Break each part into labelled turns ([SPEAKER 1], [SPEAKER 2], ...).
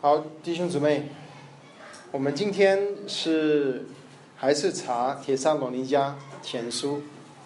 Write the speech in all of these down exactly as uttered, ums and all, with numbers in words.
[SPEAKER 1] 好，弟兄姊妹，我们今天是还是查帖撒罗尼迦前书。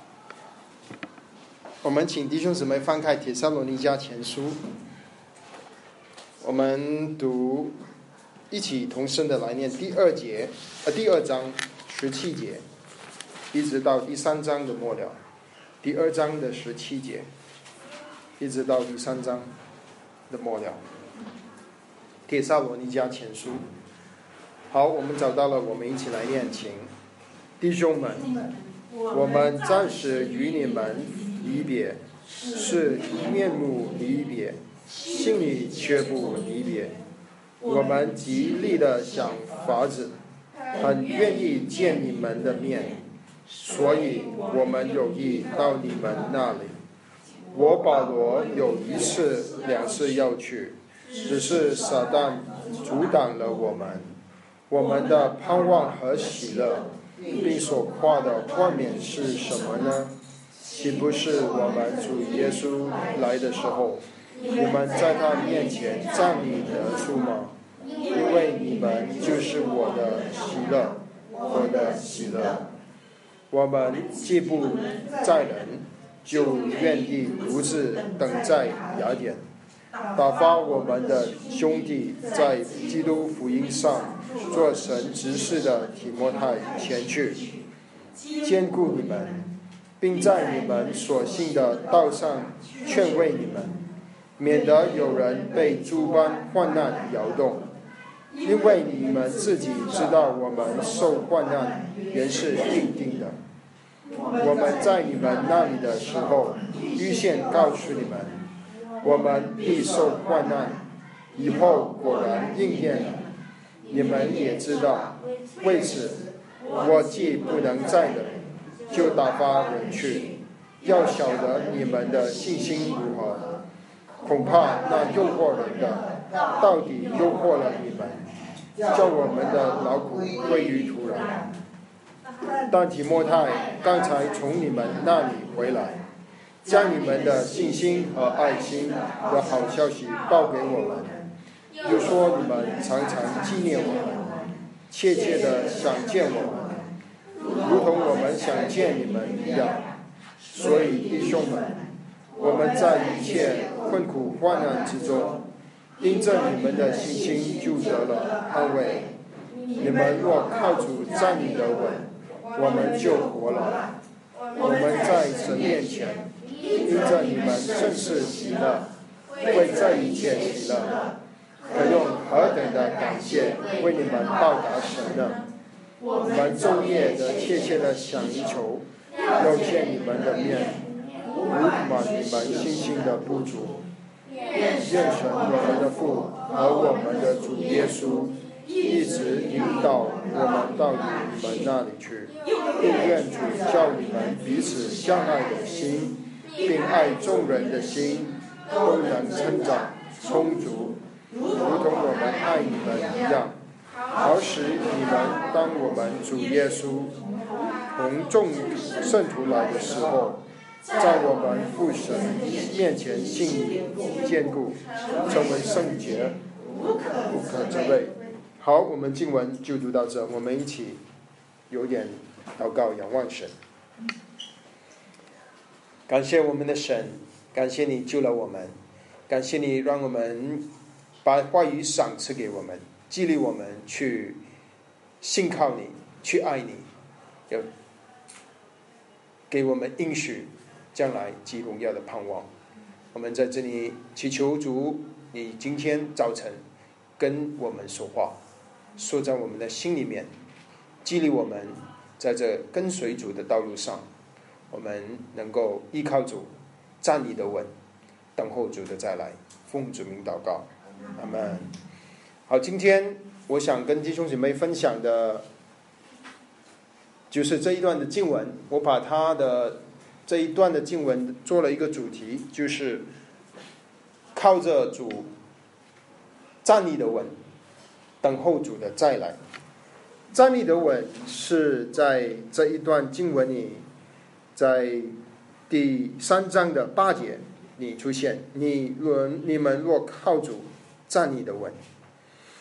[SPEAKER 1] 我们请弟兄姊妹翻开帖撒罗尼迦前书，我们读一起同声的来念第二节，呃，第二章十七节，一直到第三章的末了。第二章的十七节，一直到第三章的末了。帖撒罗尼迦前书。好，我们找到了，我们一起来念，请弟兄们，我们暂时与你们离别，是一面目离别，心里却不离别。我们极力的想法子，很愿意见你们的面，所以我们有意到你们那里。我保罗有一次两次要去，只是撒旦阻挡了我们。我们的盼望和喜乐，并所夸的冠冕是什么呢？岂不是我们主耶稣来的时候，你们在他面前站立得住吗？因为你们就是我的喜乐，我的喜乐。我们既不在人，就愿意独自等在雅典，打发我们的兄弟在基督福音上做神执事的提摩太前去，坚固你们，并在你们所信的道上劝慰你们，免得有人被诸般患难摇动。因为你们自己知道，我们受患难原是必定的。我们在你们那里的时候，预先告诉你们，我们必受患难，以后果然应验了。你们也知道，为此我既不能再忍，就打发人去，要晓得你们的信心如何。恐怕那诱惑人的，到底诱惑了你们，叫我们的劳苦归于徒然。但提摩太刚才从你们那里回来，将你们的信心和爱心的好消息报给我们，又说你们常常纪念我们，切切的想见我们，如同我们想见你们一样。所以弟兄们，我们在一切困苦患难之中，因着你们的信心就得了安慰。你们若靠主站立得稳，我们就活了。我们在神面前，因着你们甚是喜乐，为这一切喜乐，可用何等的感谢为你们报答神呢？我们昼夜的切切的想一求，要见你们的面，补满你们信心的不足。愿神我们的父和我们的主耶稣一直引导我们到你们那里去，并愿主叫你们彼此相爱的心，并爱众人的心都能成长充足，如同我们爱你们一样。好使你们当我们主耶稣同众圣徒来的时候，在我们父神面前信义坚固，成为圣洁，不可责备。好，我们经文就读到这，我们一起有点祷告仰望神。感谢我们的神，感谢你救了我们，感谢你让我们把话语赏赐给我们，激励我们去信靠你，去爱你，有给我们应许将来极荣耀的盼望。我们在这里祈求主，你今天早晨跟我们说话，说在我们的心里面，激励我们在这跟随主的道路上，我们能够依靠主，站立得稳，等候主的再来。奉主名祷告，阿们。好，今天我想跟弟兄姐妹分享的就是这一段的经文，我把它的这一段的经文做了一个主题，就是靠着主站立得稳，等候主的再来。站立得稳是在这一段经文里，在第三章的八节里出现，你若你们若靠主站立得稳。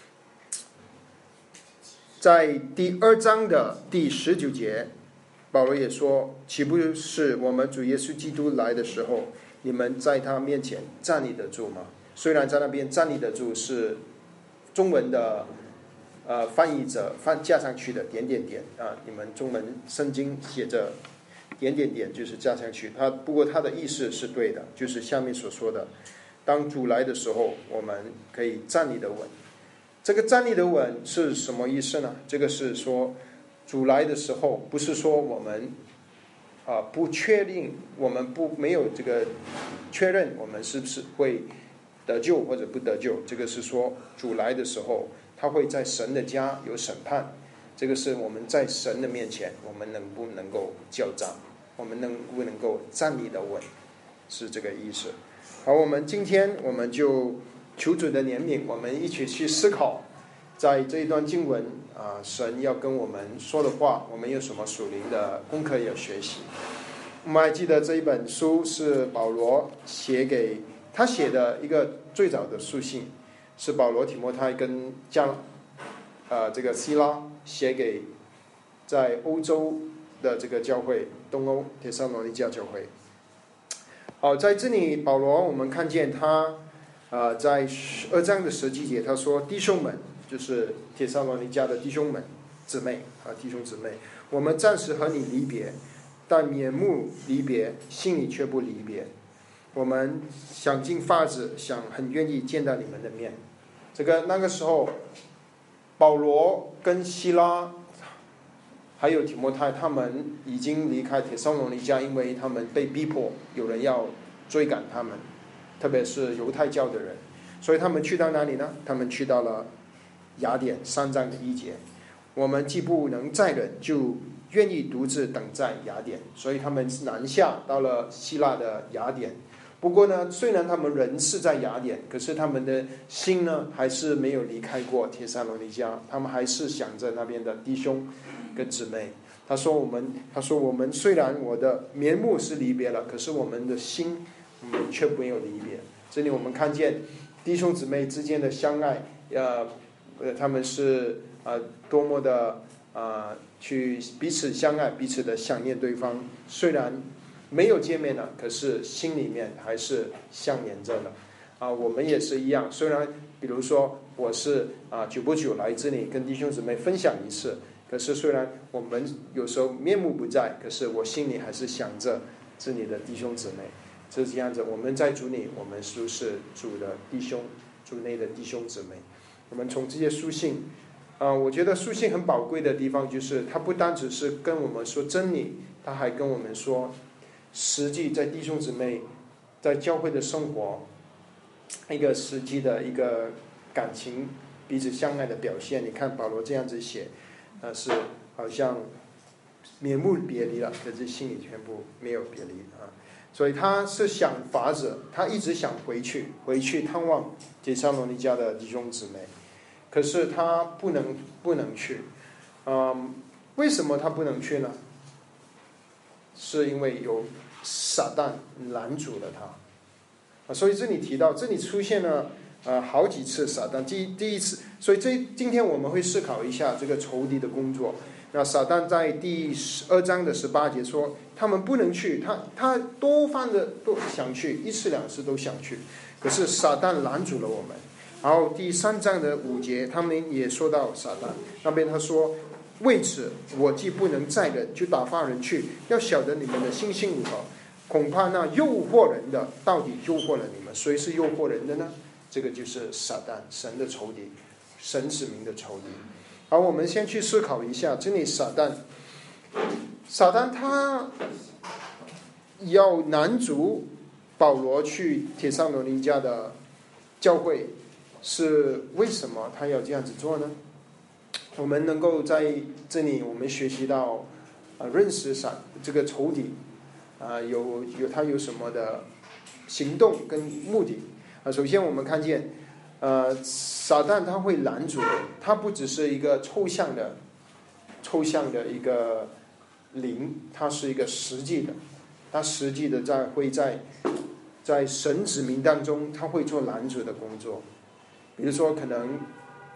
[SPEAKER 1] 在第二章的第十九节，保罗也说，岂不是我们主耶稣基督来的时候，你们在他面前站立得住吗？虽然在那边站立得住是中文的呃翻译者翻加上去的点点点啊，你们中文圣经写着点点点就是加上去，它不过它的意思是对的，就是下面所说的，当主来的时候，我们可以站立得稳。这个站立得稳是什么意思呢？这个是说主来的时候，不是说我们啊、呃、不确定，我们不没有这个确认我们是不是会得救或者不得救，这个是说主来的时候，他会在神的家有审判，这个是我们在神的面前，我们能不能够交账，我们能不能够站立得稳，是这个意思。好，我们今天我们就求主的怜悯，我们一起去思考，在这一段经文啊、呃，神要跟我们说的话，我们有什么属灵的功课要学习。我们还记得这一本书是保罗写给他写的一个最早的书信，是保罗提摩太跟将呃这个希拉写给在欧洲的这个教会，东欧帖撒罗尼迦教会。好，在这里保罗我们看见他呃在二章的十几节，他说弟兄们，就是帖撒罗尼迦的弟兄们姊妹啊，弟兄姊妹，我们暂时和你离别，但面目离别，心里却不离别。我们想尽法子，想很愿意见到你们的面。这个那个时候，保罗跟希拉还有提摩太他们已经离开帖撒罗尼迦，因为他们被逼迫，有人要追赶他们，特别是犹太教的人，所以他们去到哪里呢？他们去到了雅典，三章的一节，我们既不能再忍，就愿意独自等在雅典。所以他们南下到了希腊的雅典。不过呢，虽然他们人是在雅典，可是他们的心呢还是没有离开过帖撒罗尼迦，他们还是想着那边的弟兄跟姊妹。他说我们他说我们虽然我的面目是离别了，可是我们的心我们却没有离别。这里我们看见弟兄姊妹之间的相爱，呃呃他们是呃多么的呃去彼此相爱，彼此的想念对方，虽然没有见面了，可是心里面还是相连着的啊。我们也是一样，虽然比如说我是啊久不久来这里跟弟兄姊妹分享一次，可是虽然我们有时候面目不在，可是我心里还是想着这里的弟兄姊妹。是这样子，我们在主里，我们都是主的弟兄，主内的弟兄姊妹。我们从这些书信啊、呃，我觉得书信很宝贵的地方就是它不单只是跟我们说真理，它还跟我们说实际在弟兄姊妹在教会的生活，一个实际的一个感情彼此相爱的表现。你看保罗这样子写，呃，是好像面目别离了，可是心里全部没有别离啊。所以他是想法子，他一直想回去，回去探望帖撒罗尼迦的弟兄姊妹，可是他不能不能去，嗯，为什么他不能去呢？是因为有撒旦拦阻了他，所以这里提到，这里出现了呃好几次撒旦。第第一次，所以这今天我们会思考一下这个仇敌的工作。那撒旦在第十二章的十八节说，他们不能去，他他多番的都想去，一次两次都想去，可是撒旦拦阻了我们。然后第三章的五节，他们也说到撒旦那边，他说，为此我既不能再忍，就打发人去，要晓得你们的心性如何。恐怕那诱惑人的到底诱惑了你们，谁是诱惑人的呢？这个就是撒旦，神的仇敌，神子民的仇敌。好，我们先去思考一下，这里撒旦，撒旦他要拦阻保罗去帖撒罗尼迦的教会，是为什么他要这样子做呢？我们能够在这里我们学习到、呃、认识撒这个仇敌啊、呃，有有他有什么的行动跟目的啊、呃？首先我们看见呃，撒旦他会拦阻人，他不只是一个抽象的抽象的一个灵，他是一个实际的，他实际的在会在在神子民当中，他会做拦阻的工作。比如说可能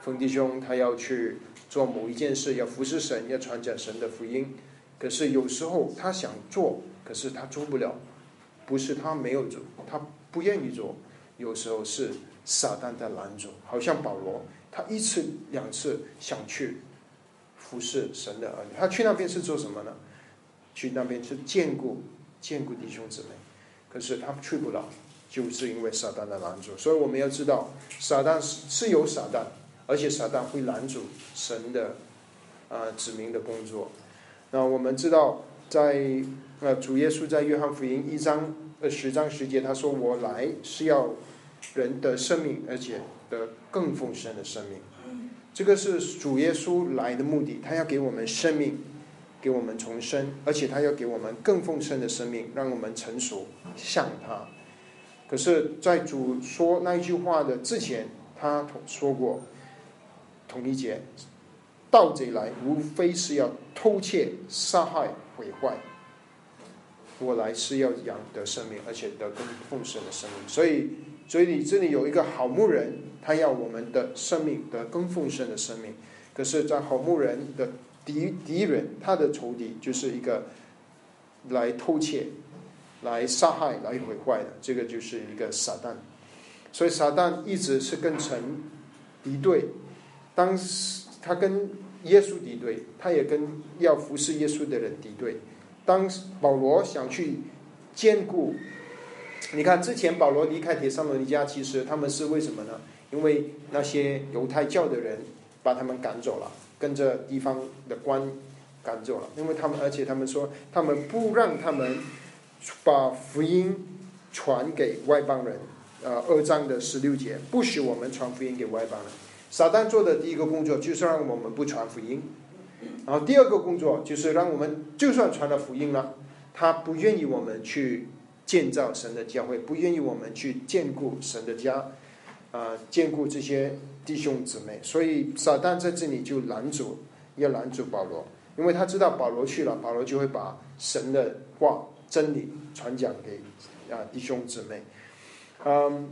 [SPEAKER 1] 冯弟兄他要去做某一件事，要服侍神，要传讲神的福音，可是有时候他想做，可是他做不了，不是他没有做，他不愿意做，有时候是撒旦在拦阻。好像保罗，他一次两次想去服侍神的儿女，他去那边是做什么呢？去那边是兼顾兼顾弟兄姊妹，可是他去不了，就是因为撒旦的拦阻。所以我们要知道，撒旦是有撒旦，而且撒旦会拦阻神的呃子民的工作。那我们知道在呃主耶稣在约翰福音一章呃十章十节，他说我来是要人得生命，而且得更丰盛的生命。这个是主耶稣来的目的，他要给我们生命，给我们重生，而且他要给我们更丰盛的生命，让我们成熟像他。可是在主说那一句话的之前，他说过同一节，盗贼来无非是要偷窃杀害毁坏，我来是要养得生命，而且得更丰盛的生命。所以所以你这里有一个好牧人，他要我们的生命得更丰盛的生命。可是在好牧人的敌敌人，他的仇敌就是一个来偷窃来杀害来毁坏的，这个就是一个撒旦。所以撒旦一直是跟神敌对，当他跟耶稣敌对，他也跟要服侍耶稣的人敌对。当保罗想去兼顾，你看之前保罗离开帖撒罗尼迦，其实他们是为什么呢？因为那些犹太教的人把他们赶走了，跟着地方的官赶走了，因为他们而且他们说他们不让他们把福音传给外邦人。呃，二章的十六节，不许我们传福音给外邦人。撒旦做的第一个工作就是让我们不传福音，然后第二个工作就是让我们就算传了福音了，他不愿意我们去建造神的教会，不愿意我们去兼顾神的家，呃，兼顾这些弟兄姊妹。所以撒旦在这里就拦阻，要拦阻保罗，因为他知道保罗去了，保罗就会把神的话真理传讲给啊、呃、弟兄姊妹。嗯，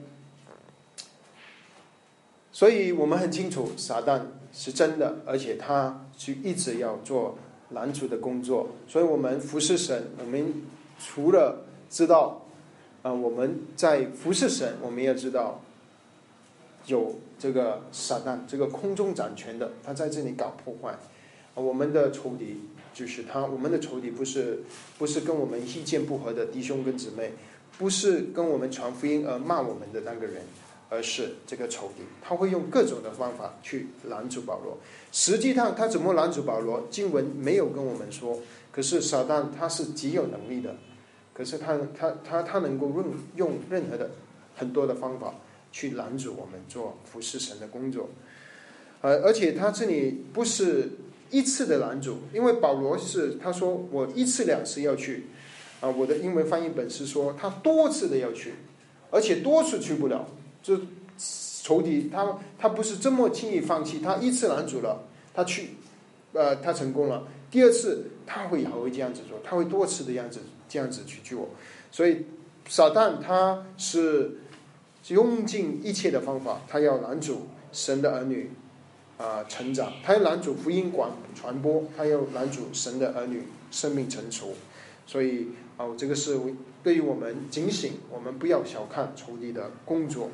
[SPEAKER 1] 所以我们很清楚撒旦是真的，而且他是一直要做拦阻的工作。所以我们服侍神，我们除了知道啊、呃、我们在服侍神，我们也知道有这个撒旦，这个空中掌权的，他在这里搞破坏。呃、我们的仇敌就是他，我们的仇敌不是不是跟我们意见不合的弟兄跟姊妹，不是跟我们传福音而骂我们的那个人，而是这个仇敌，他会用各种的方法去拦阻保罗。实际上他怎么拦阻保罗，经文没有跟我们说，可是撒旦他是极有能力的，可是他他他他能够用用任何的很多的方法去拦阻我们做服侍神的工作。呃，而且他这里不是一次的拦阻，因为保罗是他说我一次两次要去。啊，我的英文翻译本是说他多次的要去，而且多次去不了。这仇敌他他不是这么轻易放弃，他一次拦阻了，他去，呃，他成功了。第二次他会还会这样子做，他会多次的样子这样子去做。所以撒旦他是用尽一切的方法，他要拦阻神的儿女啊、呃、成长，他要拦阻福音广传播，他要拦阻神的儿女生命成熟。所以哦，这个是对于我们警醒，我们不要小看仇敌的工作。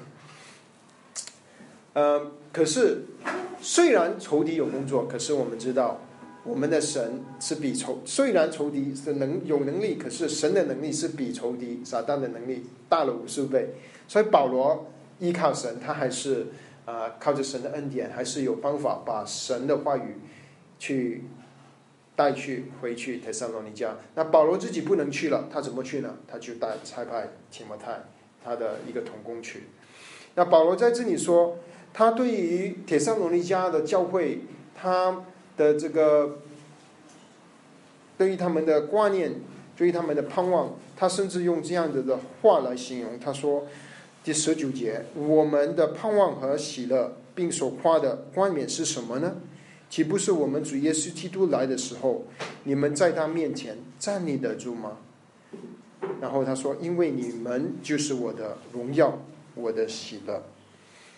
[SPEAKER 1] 呃，可是虽然仇敌有工作，可是我们知道我们的神是比仇，虽然仇敌是能有能力，可是神的能力是比仇敌撒旦的能力大了无数倍。所以保罗依靠神，他还是啊、呃、靠着神的恩典，还是有方法把神的话语去带去回去帖撒罗尼迦。那保罗自己不能去了，他怎么去呢？他就带差派提摩太他的一个同工去。那保罗在这里说，他对于帖撒罗尼迦的教会，他的这个对于他们的观念，对于他们的盼望，他甚至用这样子的话来形容。他说第十九节，我们的盼望和喜乐并所夸的冠冕是什么呢？岂不是我们主耶稣基督来的时候，你们在他面前站立得住吗？然后他说，因为你们就是我的荣耀，我的喜乐。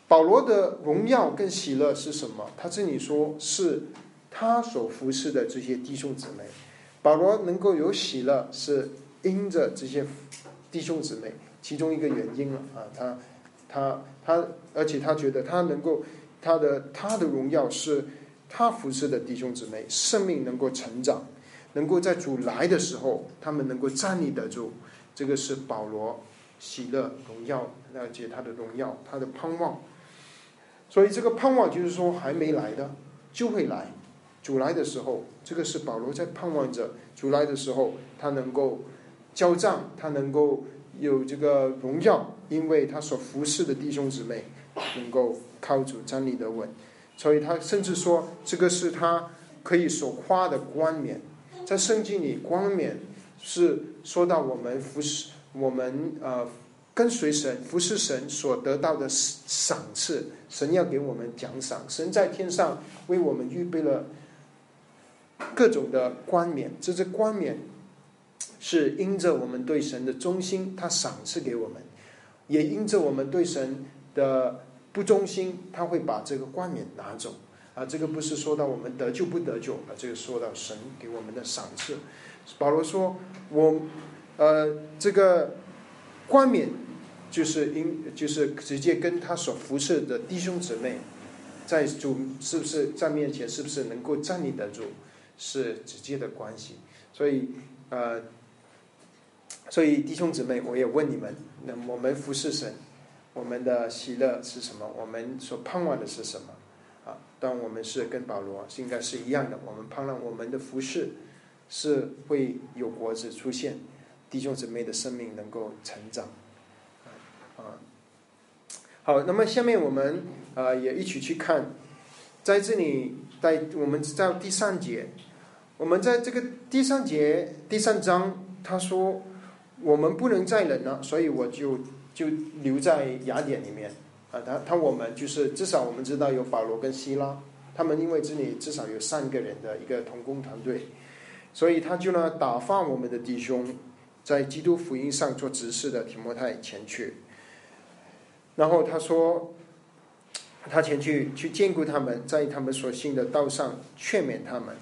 [SPEAKER 1] 保罗的荣耀跟喜乐是什么？他这里说是他所服侍的这些弟兄姊妹。保罗能够有喜乐，是因着这些弟兄姊妹，其中一个原因了啊，他他他，而且他觉得他能够他的他的荣耀是他服侍的弟兄姊妹生命能够成长，能够在主来的时候，他们能够站立得住。这个是保罗喜乐荣耀，而且他的荣耀，他的盼望。所以这个盼望就是说还没来的就会来，主来的时候，这个是保罗在盼望着主来的时候，他能够交账，他能够有这个荣耀，因为他所服侍的弟兄姊妹能够靠主站立得稳。所以他甚至说这个是他可以所夸的冠冕。在圣经里，冠冕是说到我们服侍我们呃跟随神服侍神所得到的赏赐，神要给我们奖赏，神在天上为我们预备了各种的冠冕。这些冠冕是因着我们对神的忠心，他赏赐给我们，也因着我们对神的不忠心，他会把这个冠冕拿走啊。这个不是说到我们得救不得救啊，这个说到神给我们的赏赐。保罗说我呃这个冠冕就是因就是直接跟他所服侍的弟兄姊妹在主是不是在面前是不是能够站立得住，是直接的关系。所以呃所以弟兄姊妹，我也问你们，那我们服侍神，我们的喜乐是什么？我们所盼望的是什么啊？当我们是跟保罗是应该是一样的，我们盼望我们的服侍是会有果子出现，弟兄姊妹的生命能够成长啊。好，那么下面我们呃也一起去看，在这里在我们在第三节，我们在这个第三节第三章，他说我们不能再忍了，所以我就就留在雅典里面啊。他他我们就是至少我们知道有保罗跟希拉，他们因为这里至少有三个人的一个同工团队，所以他就呢打发我们的弟兄在基督福音上做执事的提摩太前去。然后他说他前去去兼顾他们，在他们所信的道上劝勉他们，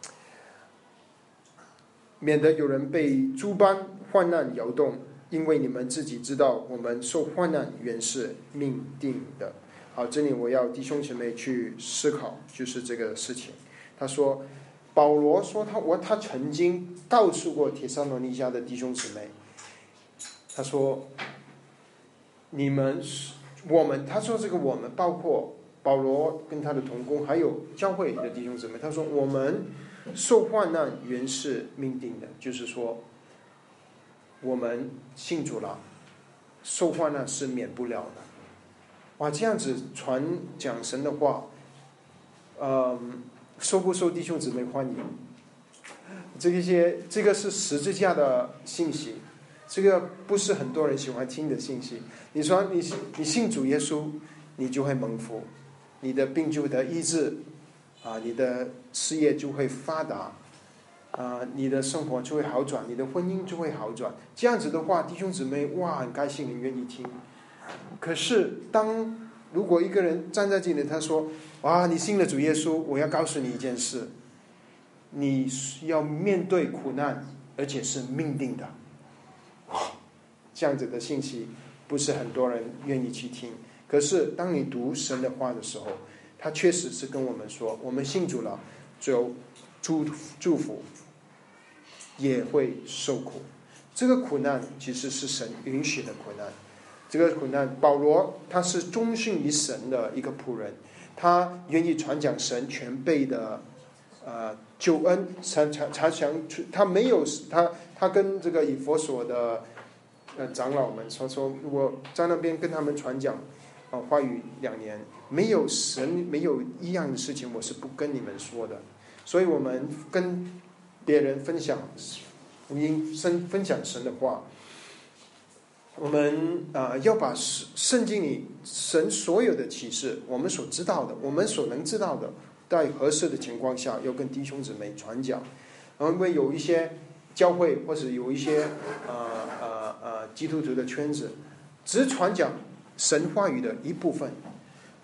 [SPEAKER 1] 免得有人被诸般患难摇动，因为你们自己知道我们受患难原是命定的。好，这里我要弟兄姐妹去思考就是这个事情。他说保罗说他我他曾经告诉过帖撒罗尼迦的弟兄姊妹，他说你们我们他说这个我们包括保罗跟他的同工还有教会的弟兄姊妹，他说我们受患难原是命定的，就是说我们信主了，受患难是免不了的。哇，这样子传讲神的话，呃，受不受弟兄姊妹欢迎？这些这个是十字架的信息，这个不是很多人喜欢听的信息。你说你你信主耶稣，你就会蒙福，你的病就得医治啊，你的事业就会发达啊，你的生活就会好转，你的婚姻就会好转。这样子的话，弟兄姊妹哇很开心，很愿意听。可是当如果一个人站在这里，他说哇你信了主耶稣，我要告诉你一件事，你要面对苦难，而且是命定的。哇，这样子的信息不是很多人愿意去听。可是当你读神的话的时候，他确实是跟我们说，我们信主了只有祝祝福，也会受苦。这个苦难其实是神允许的苦难。这个苦难，保罗他是忠信于神的一个仆人，他愿意传讲神全备的呃救恩，常常常想他没有他他跟这个以弗所的呃长老们说说，我在那边跟他们传讲啊、呃、话语两年，没有神没有一样的事情我是不跟你们说的。所以我们跟别人分享福音，分享神的话，我们啊、呃、要把圣经里神所有的启示，我们所知道的，我们所能知道的，在合适的情况下要跟弟兄姊妹传讲。然后因为有一些教会或者有一些呃呃呃基督徒的圈子只传讲神话语的一部分，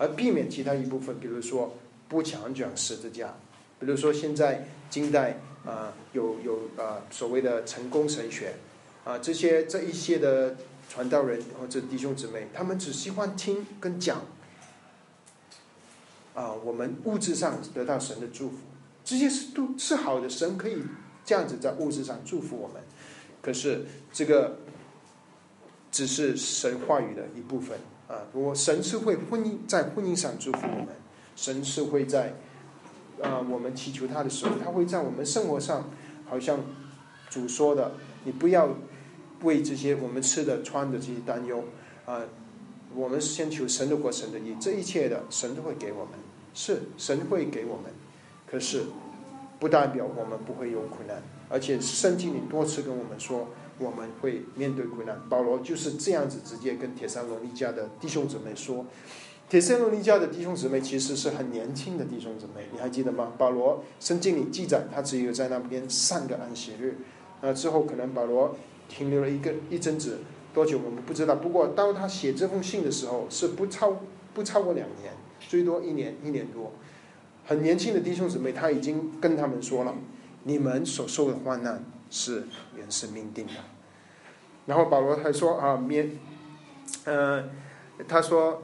[SPEAKER 1] 而避免其他一部分，比如说不强讲十字架，比如说现在近代啊、呃、有有啊、呃、所谓的成功神学啊、呃、这些这一些的传道人或者弟兄姊妹，他们只喜欢听跟讲啊、呃、我们物质上得到神的祝福，这些是都是好的，神可以这样子在物质上祝福我们，可是这个只是神话语的一部分啊。我神是会婚姻在婚姻上祝福我们，神是会在啊、呃、我们祈求他的时候，他会在我们生活上，好像主说的，你不要为这些我们吃的穿的这些担忧啊、呃。我们先求神的国神的义，这一切的神都会给我们，是神会给我们，可是不代表我们不会有苦难，而且圣经里多次跟我们说我们会面对苦难。保罗就是这样子直接跟帖撒罗尼迦的弟兄姊妹说，帖撒罗尼迦的弟兄姊妹其实是很年轻的弟兄姊妹，你还记得吗？保罗圣经里记载他只有在那边三个安息日，那之后可能保罗停留了一个一阵子，多久我们不知道，不过当他写这封信的时候是不超不超过两年，最多一年一年多。很年轻的弟兄姊妹，他已经跟他们说了，你们所受的患难是原是命定的。然后保罗还说啊，免，呃，他说，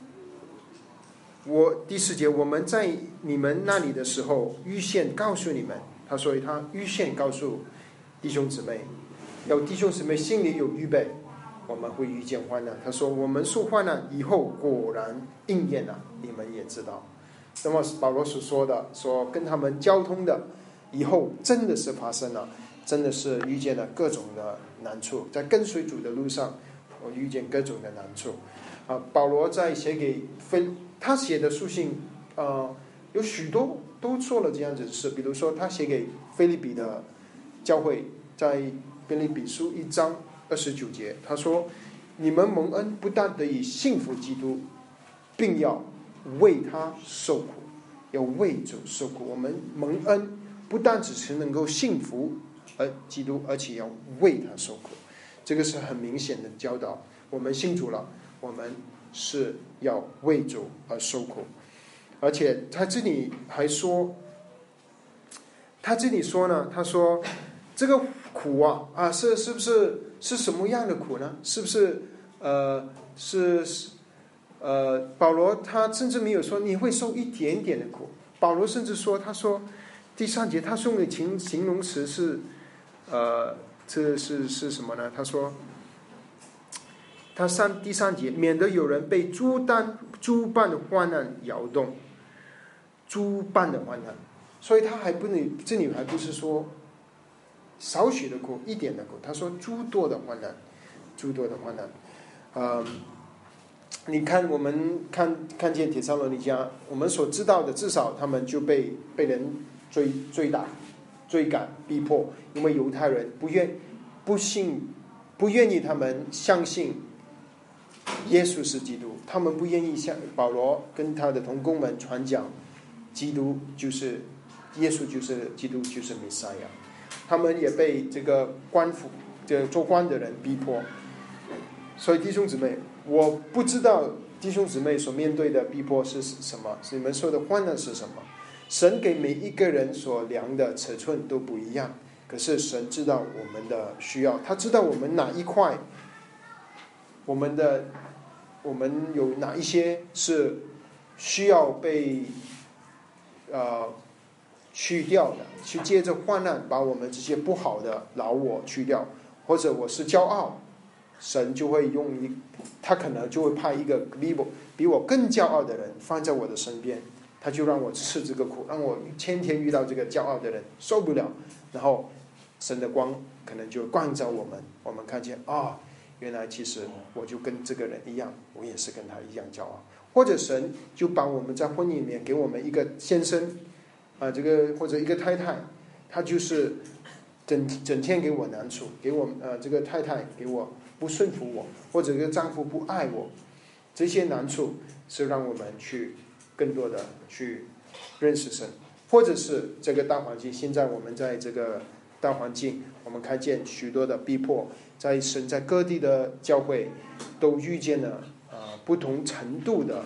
[SPEAKER 1] 我第四节，我们在你们那里的时候，预先告诉你们，他所以他预先告诉弟兄姊妹，要弟兄姊妹心里有预备，我们会遇见患难。他说我们受患难以后果然应验了，你们也知道。那么保罗所说的，说跟他们交通的以后真的是发生了，真的是遇见了各种的难处，在跟随主的路上我遇见各种的难处啊。保罗在写给腓他写的书信呃有许多都做了这样子的事，比如说他写给腓立比的教会，在腓立比书一章二十九节，他说你们蒙恩不但得以信服基督，并要为他受苦，要为主受苦。我们蒙恩不但只是能够信服而基督，而且要为他受苦，这个是很明显的教导。我们信主了，我们是要为主而受苦。而且他这里还说，他这里说呢，他说这个苦啊啊是是不是是什么样的苦呢？是不是呃是呃保罗他甚至没有说你会受一点点的苦，保罗甚至说，他说第三节他用的形形容词是呃这是是什么呢？他说他三第三节，免得有人被诸单诸般的患难摇动，诸般的患难，所以他还不能，这里还不是说少许的苦，一点的苦，他说诸多的患难，诸多的患难。呃，你看我们看看见帖撒罗尼迦，我们所知道的，至少他们就被被人追追打、追赶、逼迫，因为犹太人不愿不信不愿意他们相信耶稣是基督，他们不愿意向保罗跟他的同工们传讲基督就是耶稣就是基督就是弥赛亚，他们也被这个官府这做官的人逼迫。所以弟兄姊妹，我不知道弟兄姊妹所面对的逼迫是什么，你们受的患难是什么。神给每一个人所量的尺寸都不一样，可是神知道我们的需要，他知道我们哪一块，我们的我们有哪一些是需要被呃去掉的，去借着患难把我们这些不好的老我去掉，或者我是骄傲，神就会用一，他可能就会派一个比我比我更骄傲的人放在我的身边，他就让我吃这个苦，让我天天遇到这个骄傲的人受不了，然后神的光可能就光照我们，我们看见啊、哦，原来其实我就跟这个人一样，我也是跟他一样骄傲。或者神就把我们在婚姻里面给我们一个先生啊、呃，这个或者一个太太，他就是整整天给我难处，给我呃这个太太给我不顺服我，或者这个丈夫不爱我，这些难处是让我们去更多的去认识神。或者是这个大环境，现在我们在这个大环境，我们看见许多的逼迫，在神在各地的教会都遇见了呃不同程度的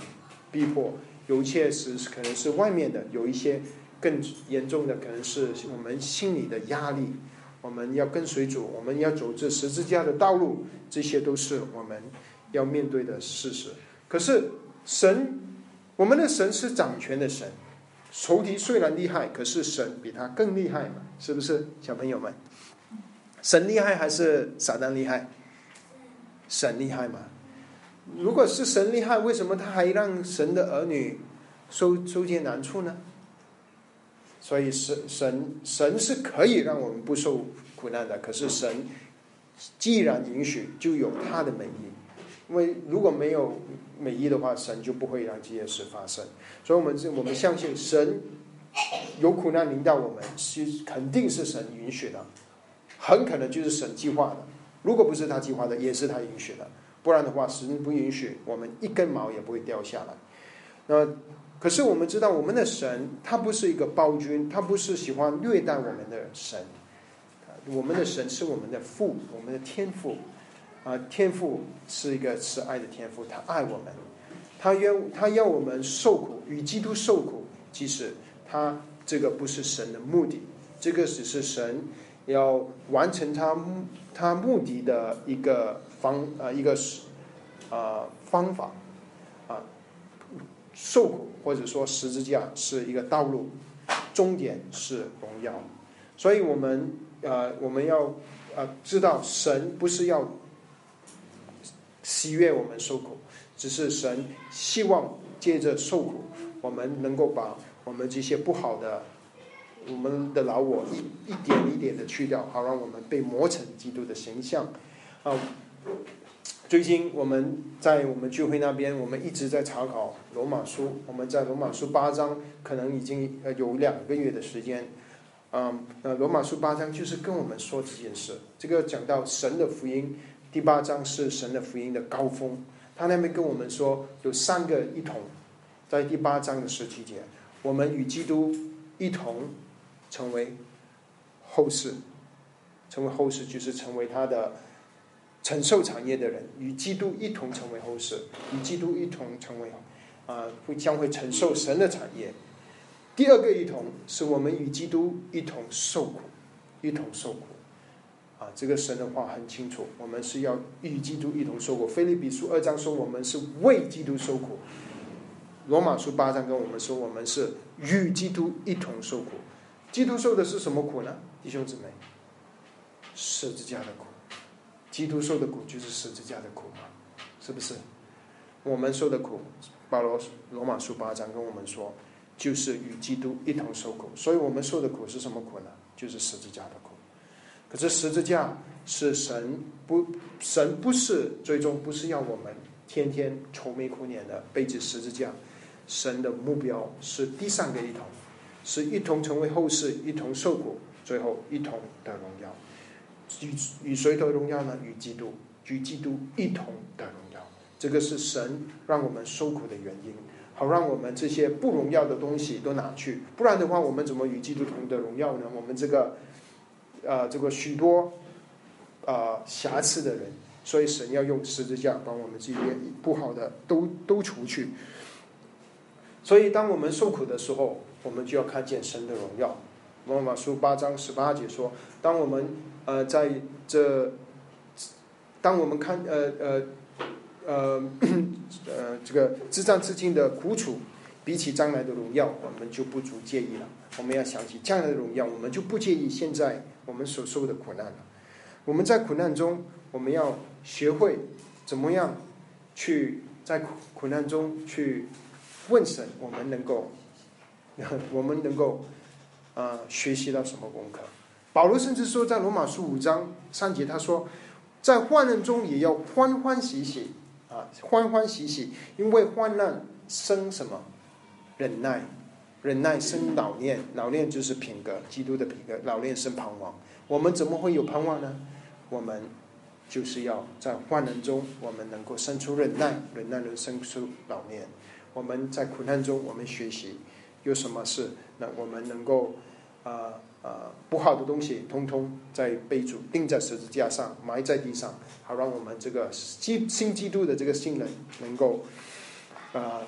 [SPEAKER 1] 逼迫，有一些是可能是外面的，有一些更严重的可能是我们心里的压力。我们要跟随主，我们要走这十字架的道路，这些都是我们要面对的事实。可是神，我们的神是掌权的神，仇敌虽然厉害，可是神比他更厉害嘛，是不是小朋友们？神厉害还是撒旦厉害？神厉害嘛。如果是神厉害，为什么他还让神的儿女受受艰难处呢？所以神神神是可以让我们不受苦难的，可是神既然允许，就有他的美意。因为如果没有美意的话，神就不会让这些事发生。所以我们我们相信神有苦难临到我们，是肯定是神允许的，很可能就是神计划的。如果不是他计划的，也是他允许的。不然的话，神不允许，我们一根毛也不会掉下来。那可是我们知道，我们的神他不是一个暴君，他不是喜欢虐待我们的神。我们的神是我们的父，我们的天父啊，天父是一个慈爱的天父，他爱我们，他要他要我们受苦，与基督受苦。其实他这个不是神的目的，这个只是神要完成他他目的的一个方呃一个呃方法啊。受苦或者说十字架是一个道路，终点是荣耀。所以我们呃我们要呃知道，神不是要喜悦我们受苦，只是神希望借着受苦，我们能够把我们这些不好的我们的老我一一点一点的去掉，好让我们被磨成基督的形象啊。最近我们在我们聚会那边，我们一直在查考罗马书，我们在罗马书八章可能已经有两个月的时间。嗯，呃，罗马书八章就是跟我们说这件事。这个讲到神的福音，第八章是神的福音的高峰。他那边跟我们说有三个一同，在第八章的十七节，我们与基督一同成为后世，成为后世就是成为他的承受产业的人，与基督一同成为后世，与基督一同成为啊、呃，会将会承受神的产业。第二个一同是我们与基督一同受苦，一同受苦啊！这个神的话很清楚，我们是要与基督一同受苦。腓立比书二章说我们是为基督受苦，罗马书八章跟我们说我们是与基督一同受苦。基督受的是什么苦呢？弟兄姊妹，十字架的苦。基督受的苦就是十字架的苦嘛，是不是？我们受的苦，保罗罗马书八章跟我们说，就是与基督一同受苦。所以我们受的苦是什么苦呢？就是十字架的苦。可是十字架是神不神不是最终不是要我们天天愁眉苦脸的背着十字架，神的目标是第三个一同，是一同成为后世，一同受苦，最后一同得荣耀。与与谁得荣耀呢？与基督，与基督一同得荣耀。这个是神让我们受苦的原因，好让我们这些不荣耀的东西都拿去，不然的话，我们怎么与基督同得荣耀呢？我们这个呃这个许多呃瑕疵的人，所以神要用十字架把我们这些不好的都都除去。所以当我们受苦的时候，我们就要看见神的荣耀。罗马书八章十八节说，当我们呃在这当我们看呃呃呃呃这个自战自尽的苦楚，比起将来的荣耀，我们就不足介意了。我们要想起将来的荣耀，我们就不介意现在我们所受的苦难了。我们在苦难中，我们要学会怎么样去在苦难中去问神，我们能够我们能够呃学习到什么功课。保罗甚至说，在罗马书五章三节，他说，在患难中也要欢欢喜喜啊，欢欢喜喜，因为患难生什么？忍耐，忍耐生老练，老练就是品格，基督的品格，老练生盼望。我们怎么会有盼望呢？我们就是要在患难中，我们能够生出忍耐，忍耐能生出老练。我们在苦难中，我们学习有什么事，那我们能够呃呃不好的东西，通通在被主钉在十字架上，埋在地上，好让我们这个基新基督的这个新人能够呃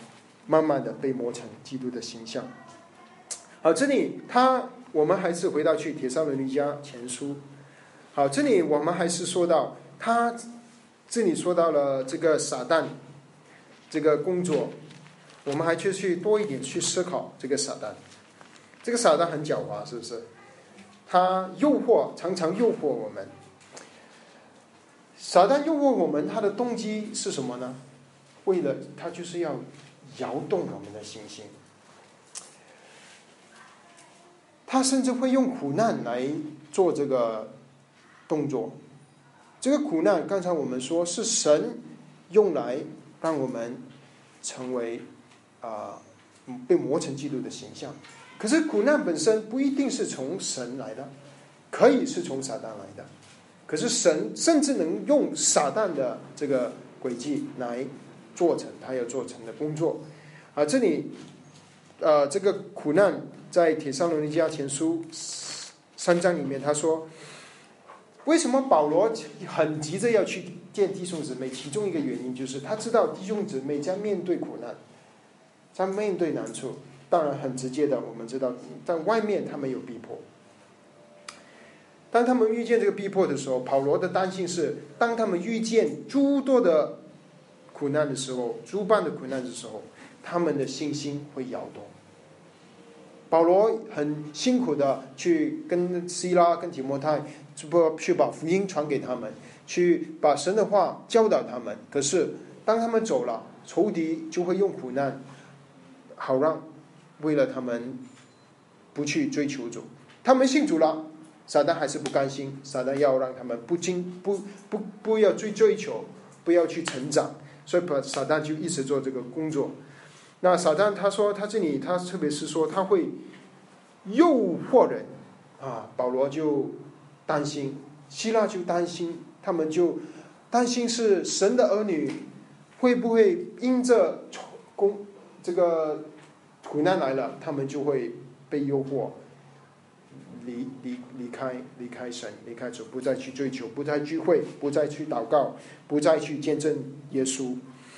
[SPEAKER 1] 慢慢的被磨成基督的形象。好，这里他我们还是回到去帖撒罗尼迦前书。好，这里我们还是说到他这里说到了这个撒旦这个工作，我们还去去多一点去思考这个撒旦。这个撒旦很狡猾，是不是？他诱惑，常常诱惑我们。撒旦诱惑我们，他的动机是什么呢？为了他就是要摇动我们的信心。他甚至会用苦难来做这个动作。这个苦难，刚才我们说是神用来让我们成为啊、呃、被磨成基督的形象。可是苦难本身不一定是从神来的，可以是从撒旦来的。可是神甚至能用撒旦的这个轨迹来做成他要做成的工作。啊，这里呃这个苦难在帖撒罗尼迦前书三章里面他说，为什么保罗很急着要去见弟兄姊妹？其中一个原因就是他知道弟兄姊妹将面对苦难，将面对难处。当然很直接的，我们知道在外面他们有逼迫。当他们遇见这个逼迫的时候，保罗的担心是，当他们遇见诸多的苦难的时候，诸般的苦难的时候，他们的信心会摇动。保罗很辛苦的去跟希拉跟提摩太去把福音传给他们，去把神的话教导他们。可是当他们走了，仇敌就会用苦难好让为了他们不去追求主。他们信主了，撒旦还是不甘心，撒旦要让他们不经不不不要追追求，不要去成长，所以撒旦就一直做这个工作。那撒旦他说他这里他特别是说他会诱惑人啊，保罗就担心，希腊就担心，他们就担心是神的儿女会不会因着攻这个苦难来了，他们就会被诱惑离离离开离开神，离开主，不再去追求，不再聚会，不再去祷告，不再去见证耶稣。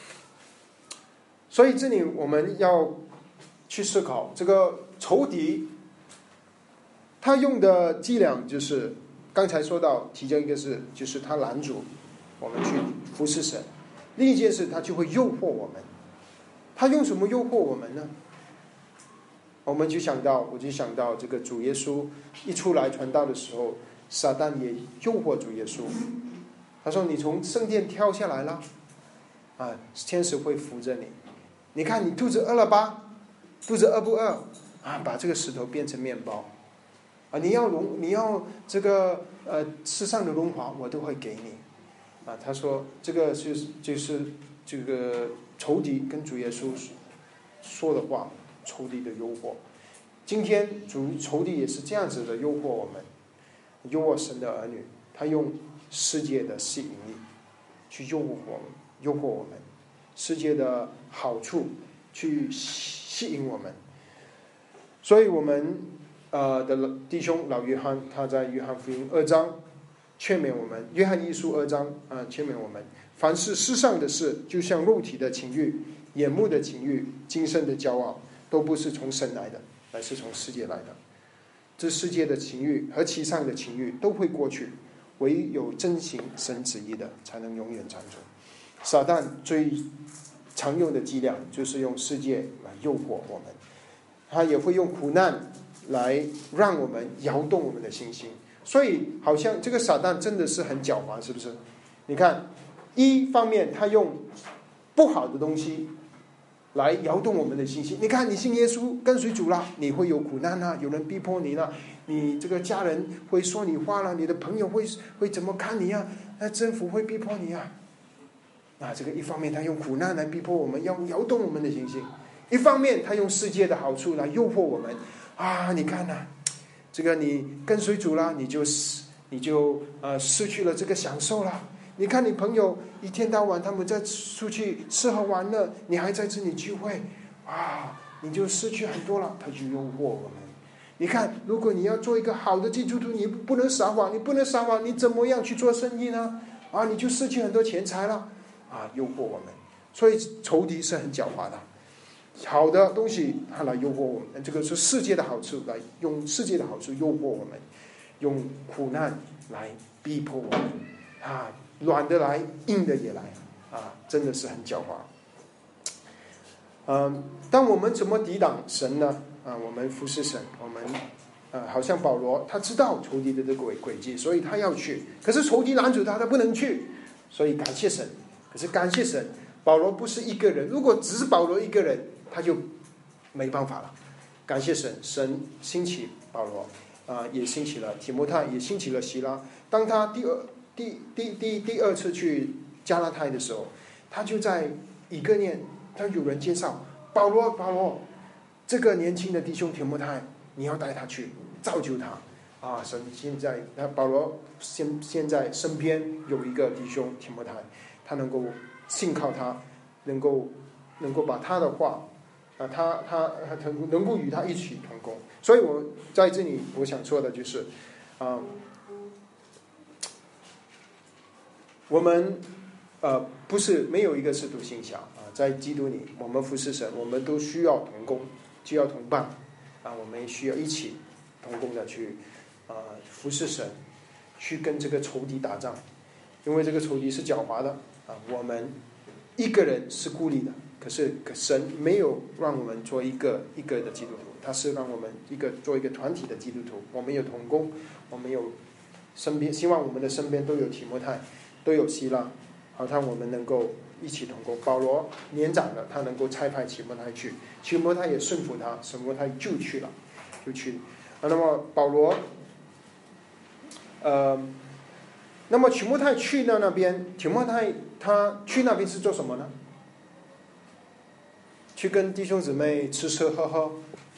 [SPEAKER 1] 所以这里我们要去思考，这个仇敌他用的伎俩就是刚才说到，其中一个是就是他拦阻我们去服侍神，另一件事他就会诱惑我们。他用什么诱惑我们呢？我们就想到，我就想到这个主耶稣一出来传道的时候，撒旦也诱惑主耶稣。他说：“你从圣殿跳下来了，啊，天使会扶着你。你看你肚子饿了吧？肚子饿不饿？啊，把这个石头变成面包。啊，你要荣，你要这个呃世上的荣华，我都会给你。”啊，他说这个就是就是这个仇敌跟主耶稣说的话。仇敌的诱惑，今天主仇敌也是这样子的诱惑我们，诱惑神的儿女，他用世界的吸引力去诱惑我们，诱惑我们，世界的好处去吸引我们。所以我们呃的弟兄老约翰，他在约翰福音二章劝勉我们，约翰一书二章啊、呃、劝勉我们，凡是世上的事，就像肉体的情欲、眼目的情欲、今生的骄傲，都不是从神来的，乃是从世界来的。这世界的情欲和其上的情欲都会过去，唯有遵行神旨意的才能永远长存。撒旦最常用的伎俩就是用世界来诱惑我们，他也会用苦难来让我们摇动我们的信心。所以好像这个撒旦真的是很狡猾，是不是？你看，一方面他用不好的东西来摇动我们的信心。你看，你信耶稣跟随主了，你会有苦难啊，有人逼迫你了，你这个家人会说你话了，你的朋友会会怎么看你啊？那政府会逼迫你啊。那这个一方面他用苦难来逼迫我们，要摇动我们的信心；一方面他用世界的好处来诱惑我们啊！你看啊，这个你跟随主了，你就你就呃失去了这个享受了。你看你朋友一天到晚他们在出去吃喝玩乐，你还在这里聚会，啊，你就失去很多了。他就诱惑我们。你看，如果你要做一个好的基督徒，你不能撒谎，你不能撒谎，你怎么样去做生意呢？啊，你就失去很多钱财了。啊，诱惑我们。所以仇敌是很狡猾的。 好的东西他来诱惑我们，这个是世界的好处，来用世界的好处诱惑我们，用苦难来逼迫我们啊，软的来，硬的也来啊，真的是很狡猾。嗯，但我们怎么抵挡神呢？啊，我们服侍神，我们呃，好像保罗他知道仇敌的这个轨轨迹，所以他要去，可是仇敌拦住他，他不能去，所以感谢神。可是感谢神，保罗不是一个人，如果只是保罗一个人，他就没办法了。感谢神，神兴起保罗，啊、呃，也兴起了提摩太，也兴起了希拉。当他第二第第第第二次去加拉太的时候，他就在以哥念，他有人介绍保罗，保罗，这个年轻的弟兄提摩太，你要带他去造就他啊！神现在，那保罗现现在身边有一个弟兄提摩太，他能够信靠他，能够能够把他的话啊，他他他能够与他一起同工。所以我在这里我想说的就是啊，我们呃不是没有一个是独行侠啊，在基督里，我们服侍神，我们都需要同工，需要同伴啊，我们需要一起同工的去啊服侍神，去跟这个仇敌打仗，因为这个仇敌是狡猾的啊，我们一个人是孤立的，可是神没有让我们做一个一个的基督徒，他是让我们一个做一个团体的基督徒，我们有同工，我们有身边，希望我们的身边都有提摩太，都有希拉，好让我们能够一起同工。保罗年长了，他能够差派提摩太去，提摩太也顺服他，提摩太就去了，就去。啊、那么保罗，呃，那么提摩太去到那边，提摩太他去那边是做什么呢？去跟弟兄姊妹吃吃喝喝，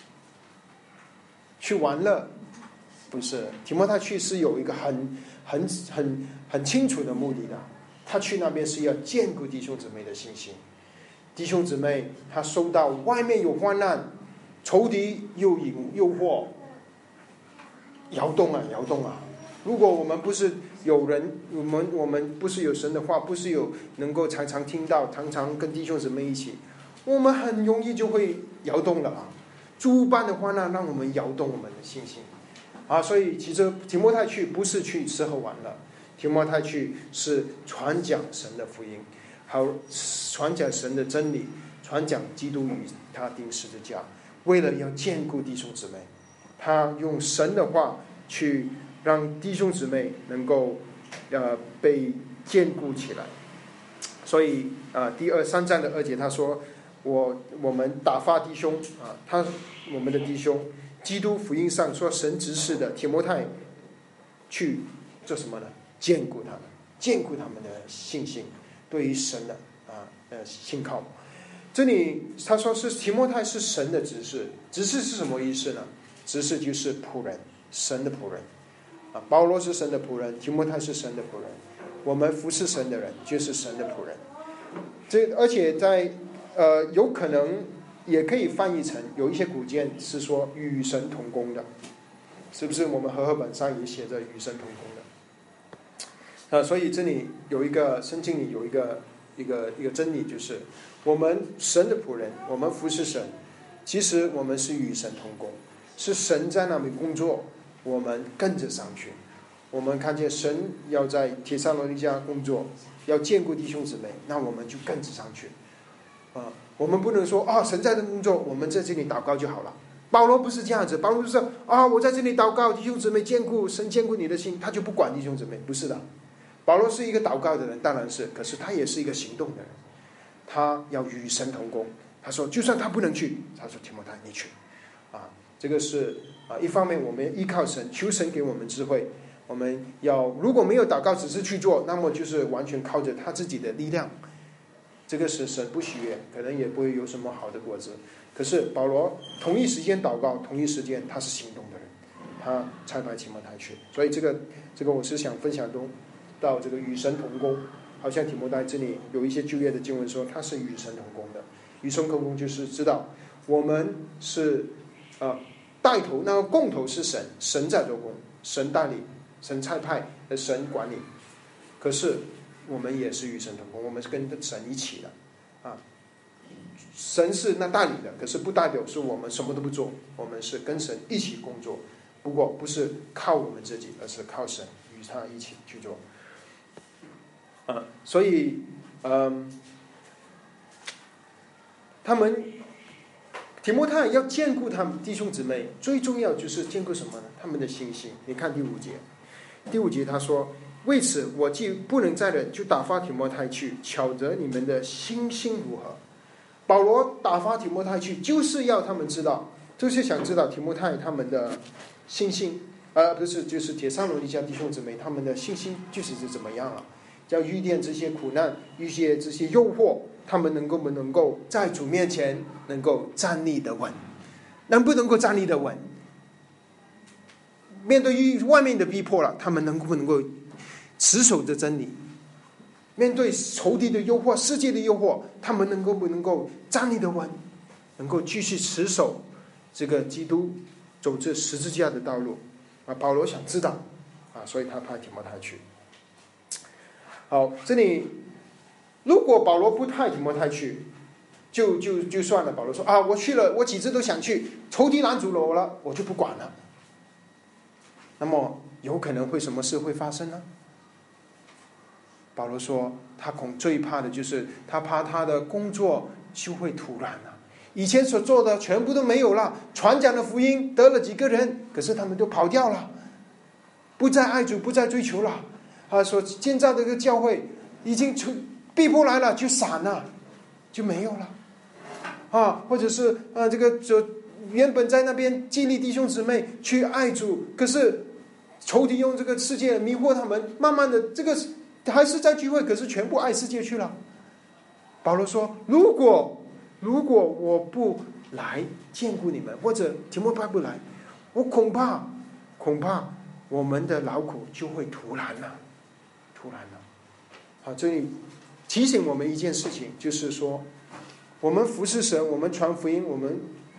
[SPEAKER 1] 去玩乐？不是，提摩太去是有一个很很很很清楚的目的的。他去那边是要兼顾弟兄姊妹的信心。弟兄姊妹，他收到外面有患难，仇敌诱引诱惑，摇动啊摇动啊！如果我们不是有人，我们我们不是有神的话，不是有能够常常听到，常常跟弟兄姊妹一起，我们很容易就会摇动了啊！诸般的患难让我们摇动我们的信心啊！所以其实提摩太去不是去吃喝玩乐，提摩太去是传讲神的福音，好传讲神的真理，传讲基督与他钉十字架，为了要兼顾弟兄姊妹，他用神的话去让弟兄姊妹能够呃被兼顾起来。所以啊、呃，第二三章的二节他说，我我们打发弟兄啊，他我们的弟兄，基督福音上说神指示的提摩太去做什么呢？兼顾他们，兼顾他们的信心，对于神的啊呃信靠。这里他说是提摩太是神的指示，指示是什么意思呢？指示就是仆人，神的仆人啊。保罗是神的仆人，提摩太是神的仆人，我们服侍神的人就是神的仆人。这而且在呃有可能也可以翻译成有一些古卷是说与神同工的，是不是？我们和合本上也写着与神同工的。啊，所以这里有一个圣经里有一个一个一个真理，就是我们神的仆人，我们服侍神，其实我们是与神同工，是神在那里工作，我们跟着上去。我们看见神要在帖撒罗尼迦工作，要兼顾弟兄姊妹，那我们就跟着上去。啊，我们不能说啊，神在这工作，我们在这里祷告就好了。保罗不是这样子，保罗就是啊，我在这里祷告，弟兄姊妹兼顾，神兼顾你的心，他就不管弟兄姊妹，不是的。保罗是一个祷告的人，当然是，可是他也是一个行动的人，他要与神同工。他说，就算他不能去，他说提摩太你去，啊，这个是啊，一方面我们依靠神，求神给我们智慧。我们要如果没有祷告，只是去做，那么就是完全靠着他自己的力量，这个是神不喜悦，可能也不会有什么好的果子。可是保罗同一时间祷告，同一时间他是行动的人，他差派提摩太去。所以这个这个我是想分享中到这个与神同工，好像提摩太这里有一些旧约的经文说他是与神同工的。与神同工就是知道我们是呃带头，那个共头是神，神在做工，神带领，神差派，神管理。可是我们也是与神同工，我们是跟神一起的啊。 神是那带领的，可是不代表是我们什么都不做，我们是跟神一起工作，不过不是靠我们自己，而是靠神与他一起去做。呃、所以嗯，他们提摩太要兼顾他们弟兄姊妹，最重要就是兼顾什么呢？他们的信心。你看第五节，第五节他说，为此我既不能再忍，就打发提摩太去，晓得你们的信心如何。保罗打发提摩太去，就是要他们知道，就是想知道提摩太他们的信心，呃，不是，就是帖撒罗尼迦弟兄姊妹他们的信心就是是怎么样了。要遇见这些苦难，遇见这些诱惑，他们能够不能够在主面前能够站立得稳，能不能够站立得稳？面对于外面的逼迫了，他们能不能够持守着真理？面对仇敌的诱惑、世界的诱惑，他们能够不能够站立得稳，能够继续持守这个基督走这十字架的道路啊？保罗想知道啊，所以他派提摩太去。好，这里如果保罗不派提摩太去，就就就算了。保罗说啊，我去了，我几次都想去，仇敌拦阻了我了，我就不管了。那么有可能会什么事会发生呢？保罗说，他恐最怕的就是他怕他的工作就会突然了，以前所做的全部都没有了，传讲的福音得了几个人，可是他们都跑掉了，不再爱主，不再追求了。啊，所建造的这个教会已经逼迫来了，就散了，就没有了。啊，或者是啊，这个就原本在那边激励弟兄姊妹去爱主，可是仇敌用这个世界迷惑他们，慢慢的这个还是在聚会，可是全部爱世界去了。保罗说，如果如果我不来见顾你们，或者提摩太不来，我恐怕恐怕我们的劳苦就会突然了。突然了，好，这里提醒我们一件事情，就是说，我们服侍神，我们传福音，我们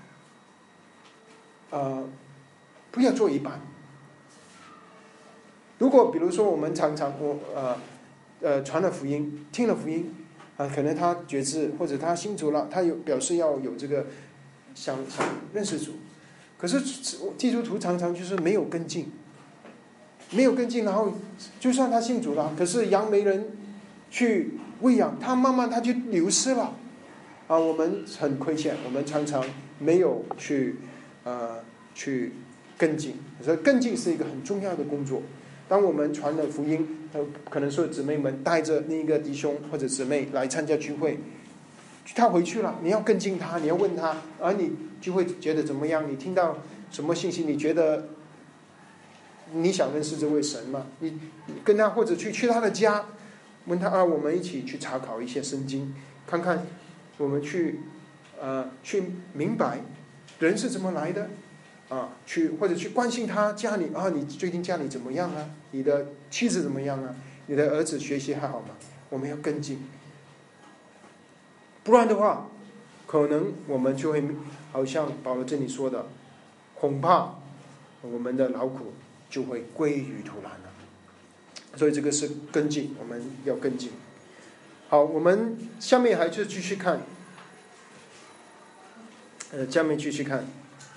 [SPEAKER 1] 呃不要做一半。如果比如说我们常常我呃呃传了福音，听了福音啊、呃，可能他觉知或者他信主了，他有表示要有这个想想认识主，可是基督徒常常就是没有跟进。没有跟进，然后就算他信主了，可是羊没人去喂养，他慢慢他就流失了啊！我们很亏欠，我们常常没有去呃去跟进，所以跟进是一个很重要的工作。当我们传了福音，呃，可能说姊妹们带着另一个弟兄或者姊妹来参加聚会，他回去了，你要跟进他，你要问他，而、啊、你就会觉得怎么样？你听到什么信息？你觉得？你想认识这位神吗？你跟他或者去去他的家，问他啊，我们一起去查考一些圣经，看看我们去呃去明白人是怎么来的啊，去或者去关心他家里啊，你最近家里怎么样啊？你的妻子怎么样啊？你的儿子学习还好吗？我们要跟进，不然的话，可能我们就会好像保罗这里说的，恐怕我们的劳苦就会归于突然了。所以这个是跟进，我们要跟进。好，我们下面还是继续看，呃，下面继续看。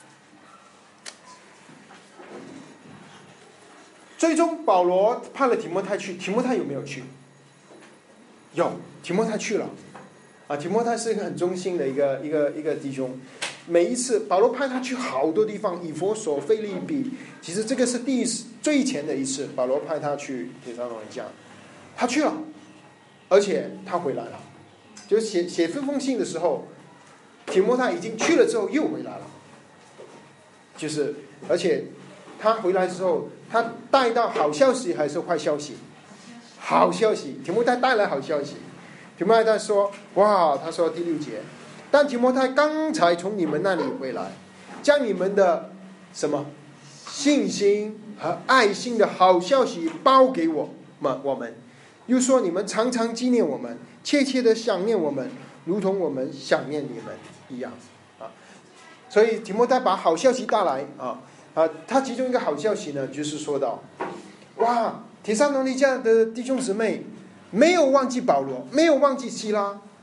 [SPEAKER 1] 最终保罗派了提摩太去，提摩太有没有去？有，提摩太去了。啊，提摩太是一个很忠心的一个一个一个弟兄。每一次保罗派他去好多地方，以弗所、腓立比，其实这个是第一最前的一次，保罗派他去帖撒罗尼迦，他去了，而且他回来了。就写写这封信的时候，提摩太已经去了之后又回来了，就是而且他回来之后，他带到好消息还是坏消息？好消息，提摩太带来好消息。提摩太说：“哇，他说第六节。”但提摩太刚才从你们那里回来，将你们的什么信心和爱心的好消息报给我们，我们又说你们常常纪念我们，切切的想念我们，如同我们想念你们一样啊。所以提摩太把好消息带来啊啊，他其中一个好消息呢，就是说到，哇，帖撒罗尼迦的弟兄姊妹没有忘记保罗，没有忘记希拉。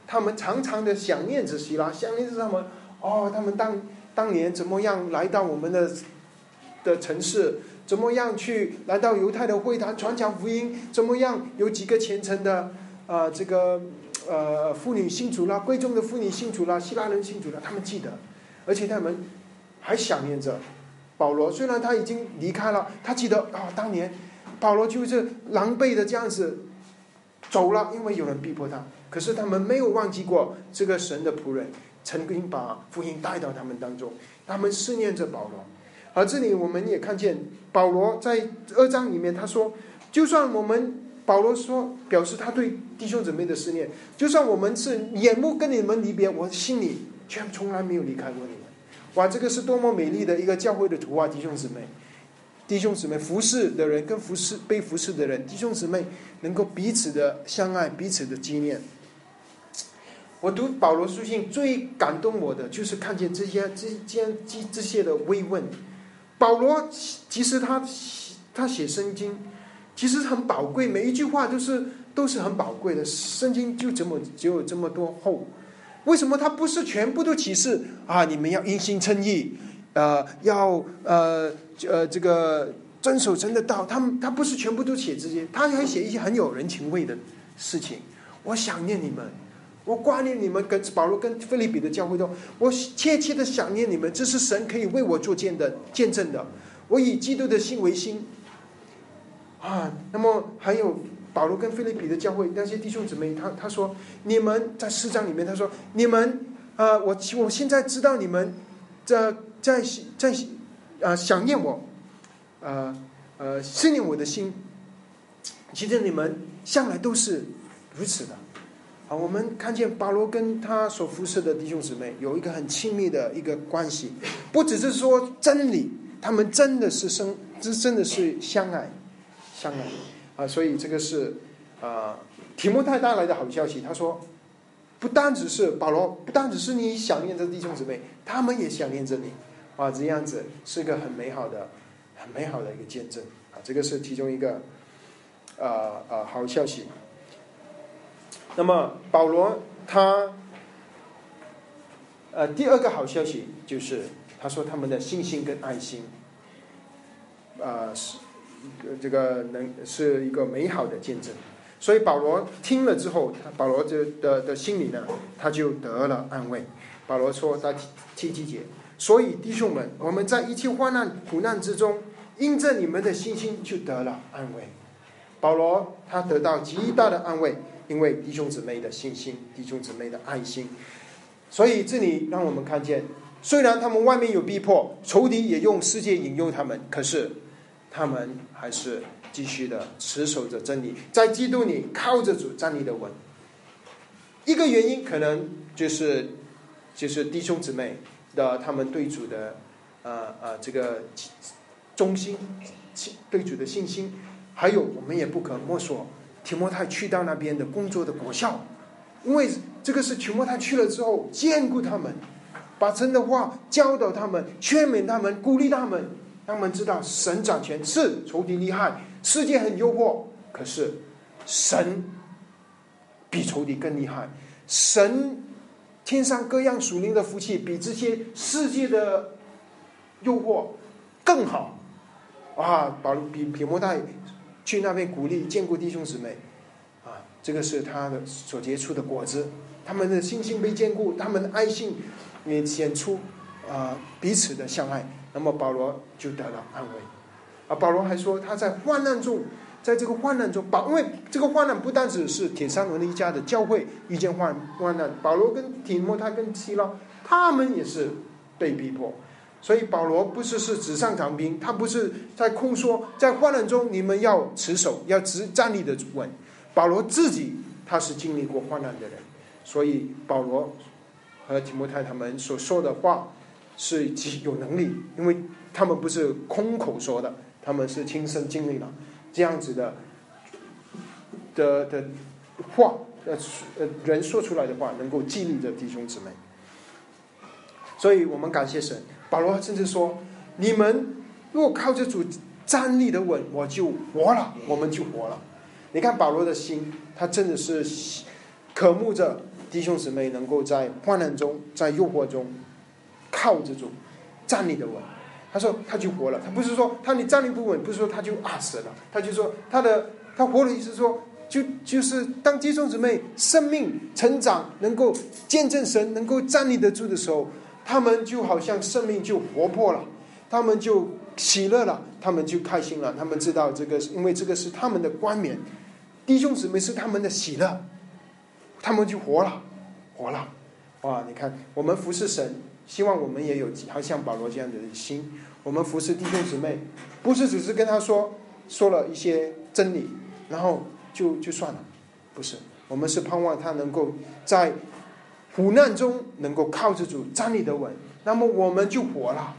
[SPEAKER 1] 他们常常的想念着希拉，想念着他们哦，他们当当年怎么样来到我们的的城市，怎么样去来到犹太的会堂传讲福音，怎么样有几个虔诚的呃这个呃妇女信主了，贵重的妇女信主了，希腊人信主了，他们记得，而且他们还想念着保罗，虽然他已经离开了，他记得啊、哦，当年保罗就是狼狈的这样子走了，因为有人逼迫他，可是他们没有忘记过这个神的仆人曾经把福音带到他们当中，他们思念着保罗。而这里我们也看见保罗在二章里面他说，就算我们保罗说表示他对弟兄姊妹的思念，就算我们是眼目跟你们离别，我心里却从来没有离开过你们。哇，这个是多么美丽的一个教会的图画！弟兄姊妹，弟兄姊妹，服侍的人跟服侍被服侍的人，弟兄姊妹能够彼此的相爱，彼此的纪念。我读保罗书信最感动我的就是看见这些这些这些的慰问。保罗其实他他写圣经其实很宝贵，每一句话都是都是很宝贵的，圣经就这么只有这么多厚。为什么他不是全部都启示啊？你们要因信称义，呃，要呃呃这个遵守神的道。他们他不是全部都写这些，他还写一些很有人情味的事情。我想念你们，我挂念你们，跟保罗跟腓立比的教会都，我切切的想念你们。这是神可以为我做见的见证的。我以基督的心为心啊。那么还有。保罗跟腓立比的教会那些弟兄姊妹，他他说，你们在四章里面，他说你们呃，我我现在知道你们在在在呃想念我，呃呃思念我的心，其实你们向来都是如此的。啊，我们看见保罗跟他所服侍的弟兄姊妹有一个很亲密的一个关系，不只是说真理，他们真的是生，这真的是相爱，相爱。啊，所以这个是啊，提摩太带来的好消息。他说，不单只是保罗，不单只是你想念着弟兄姊妹，他们也想念着你。啊，这样子是个很美好的、很美好的一个见证。啊，这个是其中一个啊啊好消息。那么保罗他呃第二个好消息就是他说他们的信心跟爱心啊是。这个能是一个美好的见证，所以保罗听了之后，保罗的的的心里呢，他就得了安慰。保罗说在第七节，所以弟兄们，我们在一切患难苦难之中，因着你们的信心就得了安慰。保罗他得到极大的安慰，因为弟兄姊妹的信心，弟兄姊妹的爱心。所以这里让我们看见，虽然他们外面有逼迫，仇敌也用世界引诱他们，可是他们还是继续的持守着真理，在基督里靠着主站立的稳。一个原因可能就是就是弟兄姊妹的他们对主的呃呃这个忠心，对主的信心，还有我们也不可莫说提摩太去到那边的工作的果效，因为这个是提摩太去了之后兼顾他们，把神的话教导他们，劝勉他们，鼓励他们，让他们知道神掌权，是仇敌厉害，世界很诱惑，可是神比仇敌更厉害，神天上各样属灵的福气比这些世界的诱惑更好啊！保罗比提摩太去那边鼓励兼顾弟兄姊妹啊，这个是他的所结出的果子，他们的信心被兼顾，他们的爱心也显出啊彼此的相爱。那么保罗就得了安慰啊！保罗还说他在患难中，在这个患难中，因为这个患难不单只是铁三轮一家的教会遇见患患难，保罗跟提摩太跟希拉他们也是被逼迫，所以保罗不是是纸上谈兵，他不是在空说，在患难中你们要持守，要直站立的稳。保罗自己他是经历过患难的人，所以保罗和提摩太他们所说的话是有能力，因为他们不是空口说的，他们是亲身经历了这样子的的的话，呃人说出来的话能够激励着弟兄姊妹。所以我们感谢神，保罗甚至说，你们若靠着主站立的稳，我就活了，我们就活了。你看保罗的心，他真的是渴慕着弟兄姊妹能够在患难中，在诱惑中靠着主站立的稳。他说他就活了，他不是说他你站立不稳，不是说他就啊死了，他就说他的他活的意思说，就就是当弟兄姊妹生命成长，能够见证神，能够站立得住的时候，他们就好像生命就活泼了，他们就喜乐了，他们就开心了，他们知道这个，因为这个是他们的冠冕，弟兄姊妹是他们的喜乐，他们就活了，活了。哇！你看，我们服侍神，希望我们也有好像保罗这样的心。我们服侍弟兄姊妹，不是只是跟他说说了一些真理，然后就就算了，不是。我们是盼望他能够在苦难中能够靠着主站立得稳，那么我们就活了。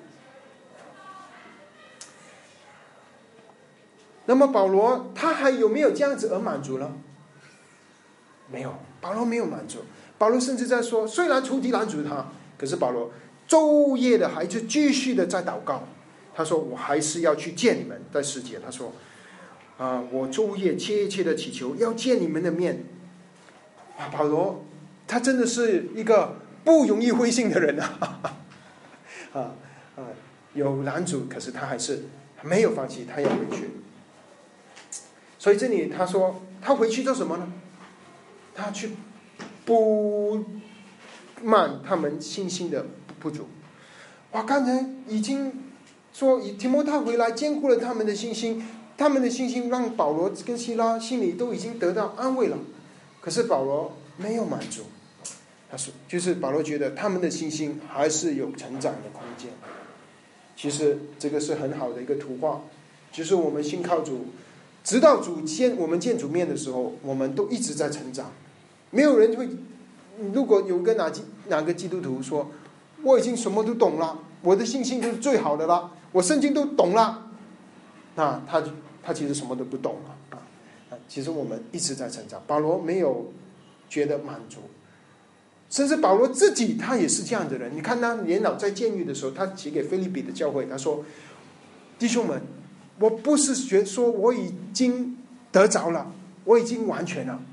[SPEAKER 1] 那么保罗他还有没有这样子而满足呢？没有，保罗没有满足。保罗甚至在说，虽然仇敌拦阻他，可是保罗昼夜的还是继续的在祷告。他说我还是要去见你们。在世界他说啊，我昼夜切切的祈求要见你们的面。啊，保罗他真的是一个不容易灰心的人啊！啊啊，有拦阻，可是他还是没有放弃，他要回去。所以这里他说他回去做什么呢？他去补满他们信心的不足。哇，刚才已经说提摩太回来坚固了他们的信心，他们的信心让保罗跟希拉心里都已经得到安慰了。可是保罗没有满足，他说就是保罗觉得他们的信心还是有成长的空间。其实这个是很好的一个图画，就是我们信靠主，直到主见我们见主面的时候，我们都一直在成长。没有人会，如果有个哪哪个基督徒说我已经什么都懂了，我的信心就是最好的了，我圣经都懂了，那他他其实什么都不懂了啊！其实我们一直在成长。保罗没有觉得满足，甚至保罗自己他也是这样的人。你看他年老在监狱的时候，他写给腓立比的教会，他说：“弟兄们，我不是觉说我已经得着了，我已经完全了。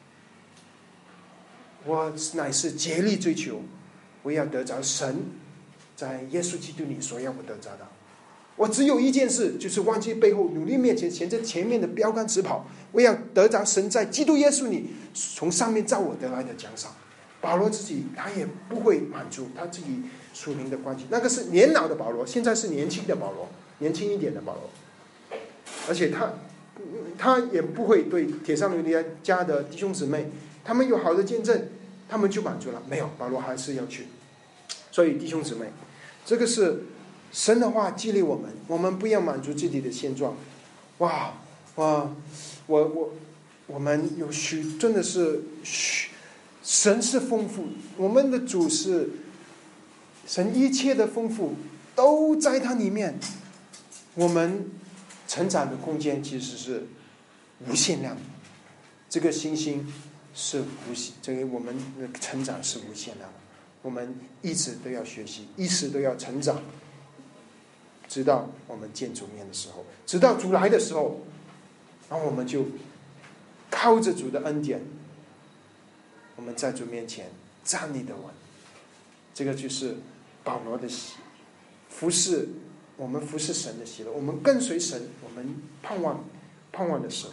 [SPEAKER 1] 我乃是竭力追求，我要得着神在耶稣基督里所要我得着的。我只有一件事，就是忘记背后，努力面前，沿着前面的标杆直跑。我要得着神在基督耶稣里从上面照我得来的奖赏。”保罗自己他也不会满足他自己属灵的关系，那个是年老的保罗，现在是年轻的保罗，年轻一点的保罗，而且他他也不会对帖撒罗尼迦的弟兄姊妹，他们有好的见证，他们就满足了。没有，保罗还是要去。所以弟兄姊妹，这个是神的话激励我们，我们不要满足自己的现状。哇哇，我我我们有许真的是许。神是丰富，我们的主是神，一切的丰富都在它里面。我们成长的空间其实是无限量的，这个信心是无限，这个我们的成长是无限量的。我们一直都要学习，一直都要成长，直到我们见主面的时候，直到主来的时候，然后我们就靠着主的恩典，我们在主面前站立得稳。这个就是保罗的喜服侍，我们服侍神的喜乐，我们跟随神，我们盼望盼望的事。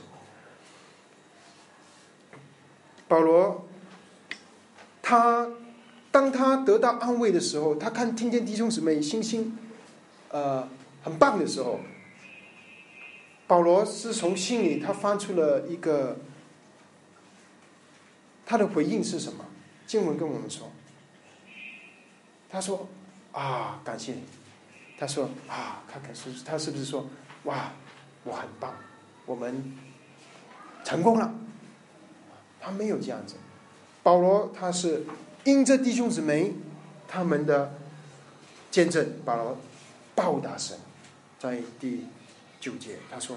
[SPEAKER 1] 保罗他当他得到安慰的时候，他看听见弟兄姊妹信心呃很棒的时候，保罗是从心里他发出了一个，他的回应是什么？经文跟我们说，他说啊，感谢你。他说啊，他可是他是不是说哇，我很棒，我们成功了？他没有这样子。保罗他是因着弟兄姊妹他们的见证，保罗报答神。在第九节他说，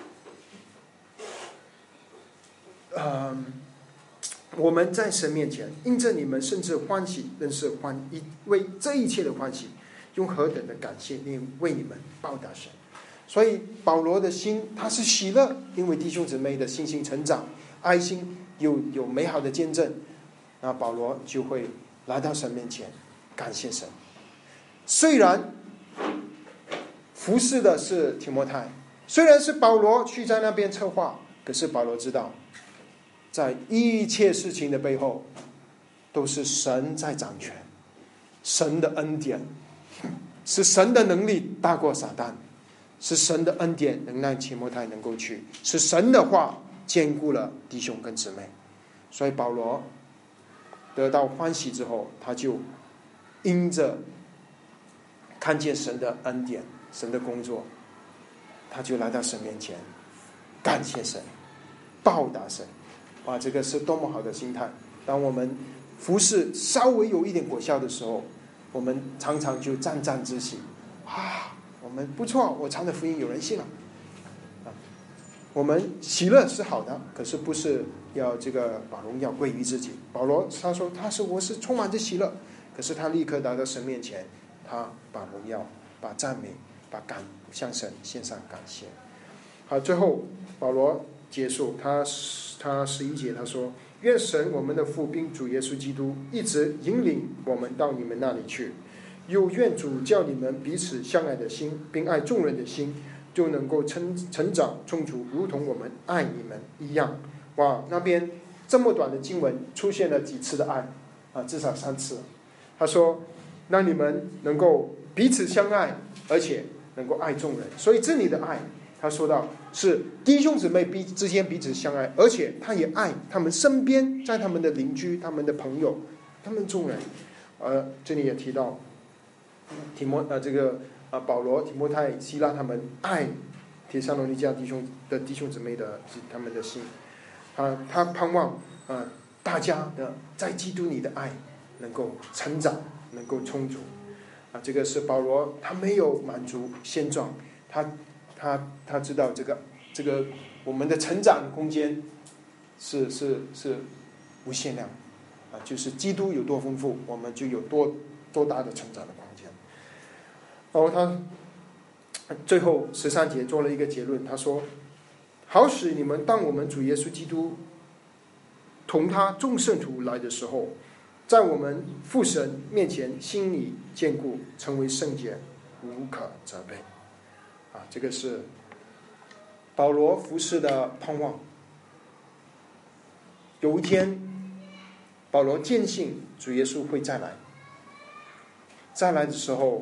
[SPEAKER 1] 嗯，我们在神面前因着你们甚至欢喜，仍是欢一为这一切的欢喜，用何等的感谢为你们报答神。所以保罗的心他是喜乐，因为弟兄姊妹的信心成长，爱心有有美好的见证， 那保罗就会来到神面前，感谢神。虽然服侍的是提摩太，虽然是保罗去在那边策划，可是保罗知道，在一切事情的背后，都是神在掌权，神的恩典，是神的能力大过撒旦，是神的恩典能让提摩太能够去，是神的话兼顾了弟兄跟姊妹。所以保罗得到欢喜之后，他就因着看见神的恩典，神的工作，他就来到神面前，感谢神，报答神。哇，这个是多么好的心态！当我们服事稍微有一点果效的时候，我们常常就沾沾自喜啊，我们不错，我传的福音有人信了。啊，我们喜乐是好的，可是不是要这个把荣耀归于自己。保罗他说他是我是充满着喜乐，可是他立刻来到神面前，他把荣耀、把赞美、把感向神献上感谢。好，最后保罗结束他他十一节，他说：愿神我们的父并主耶稣基督一直引领我们到你们那里去，又愿主叫你们彼此相爱的心，并爱众人的心，就能够成成长充足，如同我们爱你们一样。哇，那边这么短的经文出现了几次的爱啊？至少三次。他说让你们能够彼此相爱，而且能够爱众人。所以这里的爱，他说到是弟兄姊妹彼之间彼此相爱，而且他也爱他们身边，在他们的邻居、他们的朋友、他们众人。呃，这里也提到提摩呃这个呃保罗、提摩太、希拉他们爱帖撒罗尼迦弟兄的弟兄姊妹的他们的心，啊，他盼望啊、呃、大家的在基督里的爱能够成长，能够充足。啊，这个是保罗，他没有满足现状，他他他知道这个这个我们的成长空间是是是无限量，啊，就是基督有多丰富，我们就有多多大的成长的空间。然后他最后十三节做了一个结论，他说：好使你们当我们主耶稣基督同他众圣徒来的时候，在我们父神面前心里坚固，成为圣洁，无可责备。啊，这个是保罗服事的盼望。有一天，保罗坚信主耶稣会再来，再来的时候，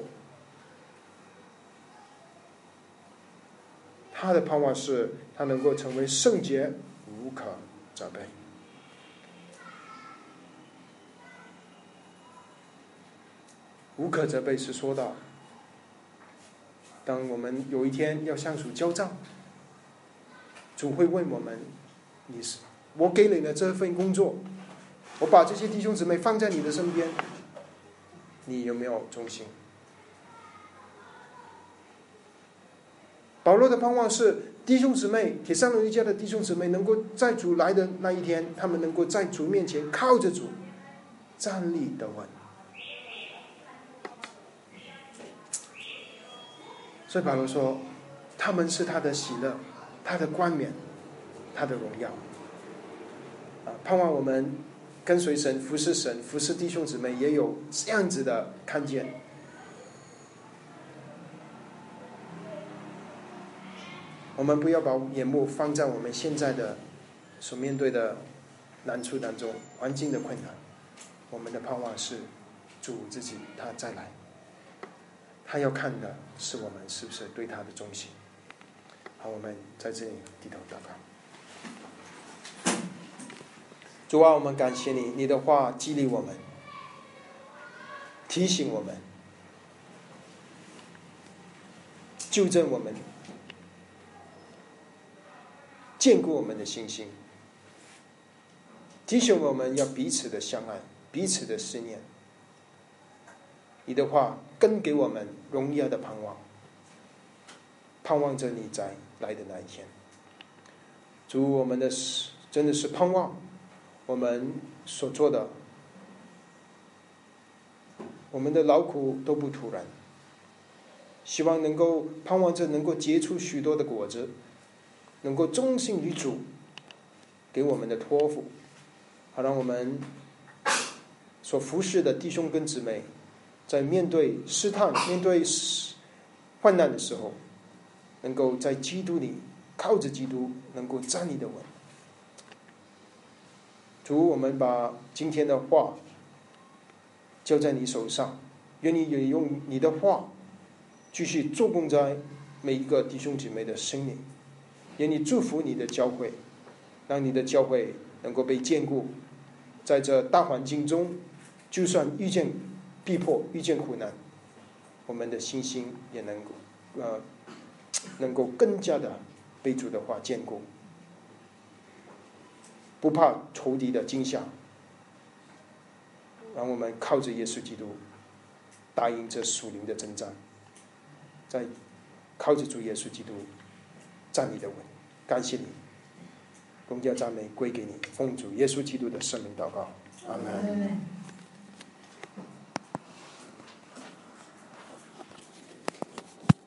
[SPEAKER 1] 他的盼望是他能够成为圣洁，无可责备。无可责备是说到，当我们有一天要向主交账，主会问我们：你是我给你的这份工作，我把这些弟兄姊妹放在你的身边，你有没有忠心？保罗的盼望是弟兄姊妹，帖撒罗尼迦的弟兄姊妹能够在主来的那一天，他们能够在主面前靠着主站立得稳。所以保罗说，他们是他的喜乐，他的冠冕，他的荣耀。啊，盼望我们跟随神、服侍神、服侍弟兄姊妹，也有这样子的看见。我们不要把眼目放在我们现在的所面对的难处当中，环境的困难。我们的盼望是主自己他再来，他要看的是我们是不是对他的忠心。好，我们在这里低头祷告。主啊，我们感谢你，你的话激励我们，提醒我们，纠正我们，坚固我们的信心，提醒我们要彼此的相爱，彼此的思念。你的话更给我们荣耀的盼望，盼望着你在来的那一天。主，我们的真的是盼望我们所做的，我们的劳苦都不突然，希望能够盼望着能够结出许多的果子，能够忠心于主给我们的托付，好让我们所服侍的弟兄跟姊妹，在面对试探、面对患难的时候，能够在基督里靠着基督，能够站立得稳。主，我们把今天的话交在你手上，愿你也用你的话继续做工在每一个弟兄姊妹的生命，愿你祝福你的教会，让你的教会能够被坚固，在这大环境中，就算遇见逼迫、遇见苦难，我们的信心也能够呃能够更加的被主的话坚固，不怕仇敌的惊吓，让我们靠着耶稣基督打赢这属灵的征战，在靠着主耶稣基督站立得稳。感谢你，荣耀赞美归给你，奉主耶稣基督的圣名祷告，阿门。